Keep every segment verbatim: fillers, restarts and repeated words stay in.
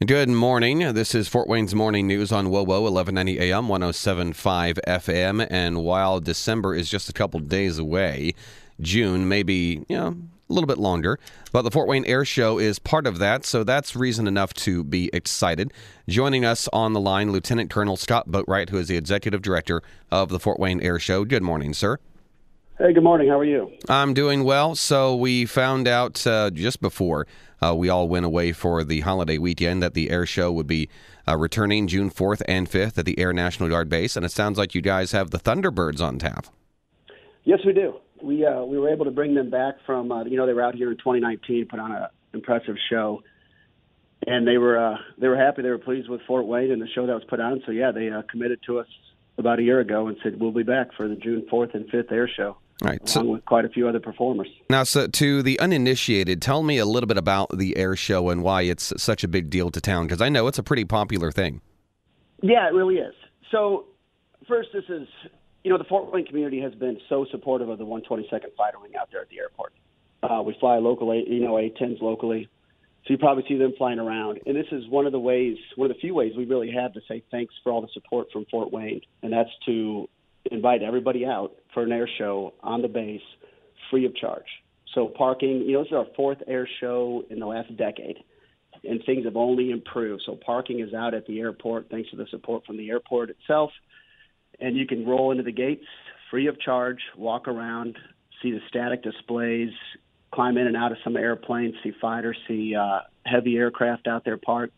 Good morning. This is Fort Wayne's Morning News on W O W O, eleven ninety A M, one oh seven point five F M. And while December is just a couple days away, June may be, you know, a little bit longer. But the Fort Wayne Air Show is part of that, so that's reason enough to be excited. Joining us on the line, Lieutenant Colonel Scott Boatwright, who is the Executive Director of the Fort Wayne Air Show. Good morning, sir. Hey, good morning. How are you? I'm doing well. So we found out uh, just before uh, we all went away for the holiday weekend that the air show would be uh, returning June fourth and fifth at the Air National Guard Base, and it sounds like you guys have the Thunderbirds on tap. Yes, we do. We uh, we were able to bring them back from, uh, you know, they were out here in twenty nineteen, put on an impressive show, and they were uh, they were happy. They were pleased with Fort Wayne and the show that was put on. So, yeah, they uh, committed to us about a year ago and said, we'll be back for the June fourth and fifth air show. Right. Along So, with quite a few other performers. now, so to the uninitiated, tell me a little bit about the air show and why it's such a big deal to town, because I know it's a pretty popular thing. Yeah, it really is. So, first, this is, you know, the Fort Wayne community has been so supportive of the one twenty-second Fighter Wing out there at the airport. Uh, we fly local, you know, A tens locally, so you probably see them flying around. And this is one of the ways, one of the few ways we really have to say thanks for all the support from Fort Wayne, and that's to invite everybody out for an air show on the base free of charge. So parking, you know, this is our fourth air show in the last decade, and things have only improved. So parking is out at the airport thanks to the support from the airport itself, and you can roll into the gates free of charge, walk around, see the static displays, climb in and out of some airplanes, see fighters, see uh, heavy aircraft out there parked.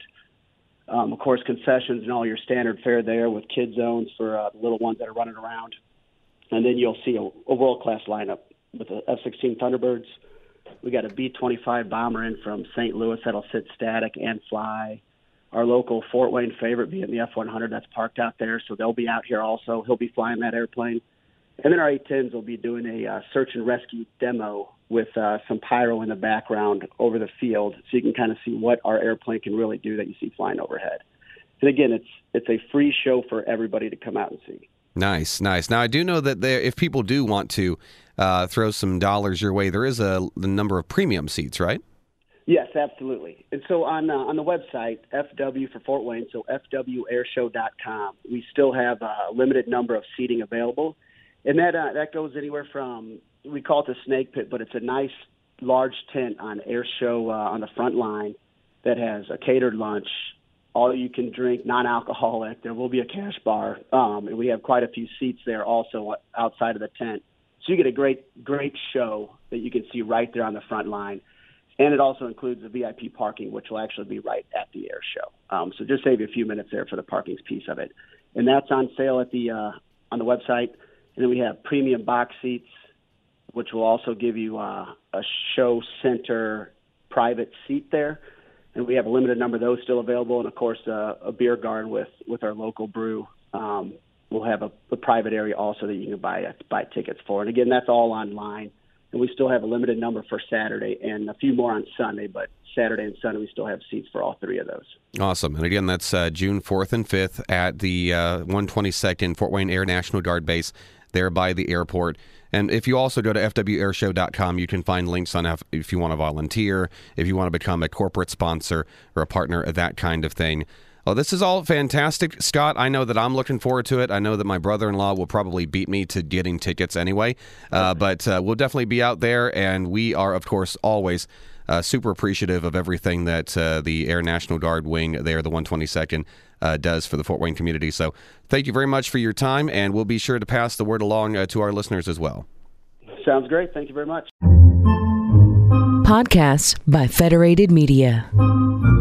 Um, of course, concessions and all your standard fare there with kid zones for uh, the little ones that are running around. And then you'll see a, a world-class lineup with the F sixteen Thunderbirds. We got a B twenty-five bomber in from Saint Louis that'll sit static and fly. Our local Fort Wayne favorite being the F one hundred that's parked out there, so they'll be out here also. He'll be flying that airplane. And then our A tens will be doing a uh, search and rescue demo with uh, some pyro in the background over the field, so you can kind of see what our airplane can really do that you see flying overhead. And again, it's it's a free show for everybody to come out and see. Nice, nice. Now, I do know that there, if people do want to uh, throw some dollars your way, there is a, a number of premium seats, right? Yes, absolutely. And so on uh, on the website, F W for Fort Wayne, so F W air show dot com, we still have a limited number of seating available. And that uh, that goes anywhere from, we call it the snake pit, but it's a nice large tent on air show uh, on the front line that has a catered lunch, all you can drink, non-alcoholic. There will be a cash bar, um, and we have quite a few seats there also outside of the tent. So you get a great, great show that you can see right there on the front line. And it also includes the V I P parking, which will actually be right at the air show. Um, so just save you a few minutes there for the parking piece of it. And that's on sale at the uh, on the website. And then we have premium box seats, which will also give you uh, a show center private seat there. And we have a limited number of those still available. And, of course, uh, a beer garden with, with our local brew. Um, we'll have a, a private area also that you can buy, buy tickets for. And, again, that's all online. And we still have a limited number for Saturday and a few more on Sunday. But Saturday and Sunday, we still have seats for all three of those. Awesome. And again, that's uh, June fourth and fifth at the uh, one twenty-second Fort Wayne Air National Guard Base there by the airport. And if you also go to F W air show dot com, you can find links on F- if you want to volunteer, if you want to become a corporate sponsor or a partner, that kind of thing. Well, this is all fantastic, Scott. I know that I'm looking forward to it. I know that my brother-in-law will probably beat me to getting tickets anyway, uh, but uh, we'll definitely be out there, and we are, of course, always uh, super appreciative of everything that uh, the Air National Guard wing there, the one twenty-second, uh, does for the Fort Wayne community. So thank you very much for your time, and we'll be sure to pass the word along uh, to our listeners as well. Sounds great. Thank you very much. Podcasts by Federated Media.